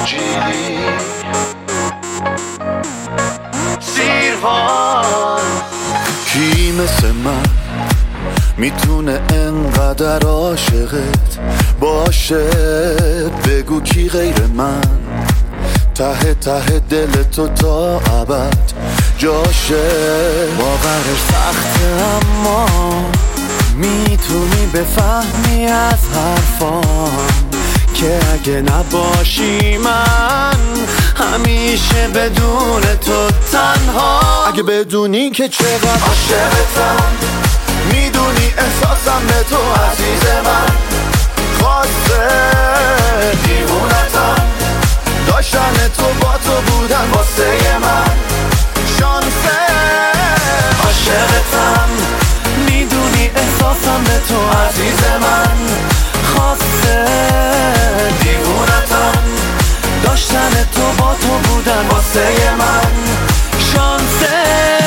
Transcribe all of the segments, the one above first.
زنجیری سیروان. کی مثل من میتونه انقدر عاشقت باشه؟ بگو کی غیر من ته ته دل تو تا ابد جاشه. باورش سخته اما میتونی بفهمی از حرفام که اگه نباشی من همیشه بدون تو تنها. اگه بدونی که چقدر عاشقتم، میدونی احساسم به تو عزیز من. خواسته دیوونتم، داشتن تو با تو بودن واسه من شانسه. عاشقتم، میدونی احساسم به تو عزیز من. خواسته دیوونتم، داشتن تو با تو بودن واسه من شانسه.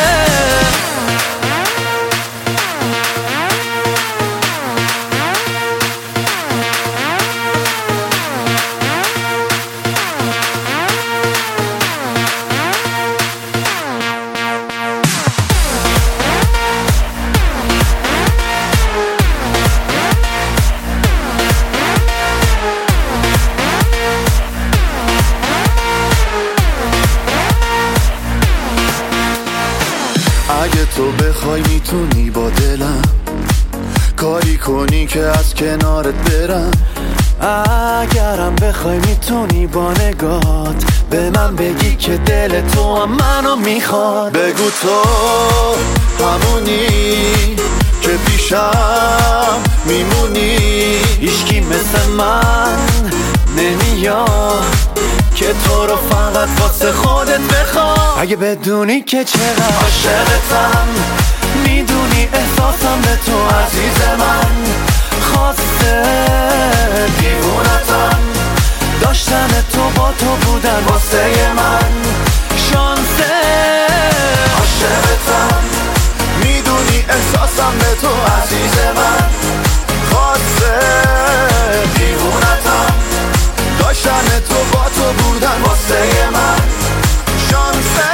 اگه تو بخوای میتونی با دلم کاری کنی که از کنارت برم. اگرم بخوای میتونی با نگات به من بگی که دل تو هم منو میخواد. بگو تو همونی که پیشم میمونی. هیچکی مثل من نمیاد که تو رو فقط واسه خودت بخواد. اگه بدونی که چقدر عاشقتم، میدونی احساسم به تو عزیز من. خواسته دیوونتم، داشتن تو با تو بودن واسه من شانسه. عاشقتم، میدونی احساسم به تو عزیز من. خواسته دیوونتم، داشتن تو با تو بودن واسه من شانسه.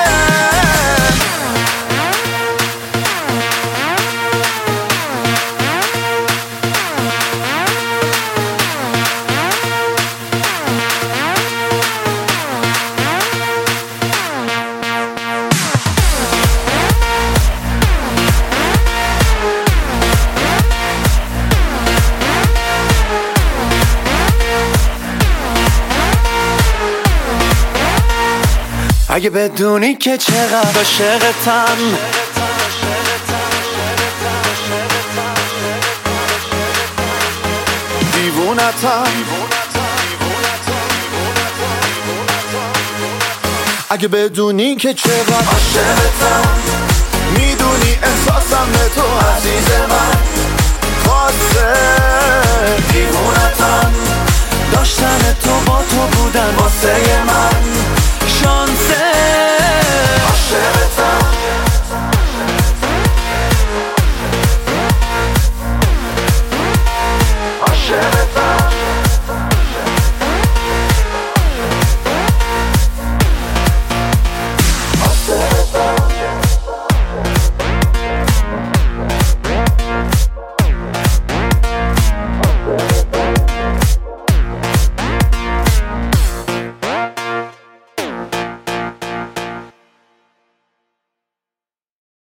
اگه بدونی که چقدر عاشقتم، دیوونتم. اگه بدونی که چقدر عاشقتم، میدونی احساسم به تو عزیز من. خواسته دیوونتم، داشتن تو با تو بودن واسه من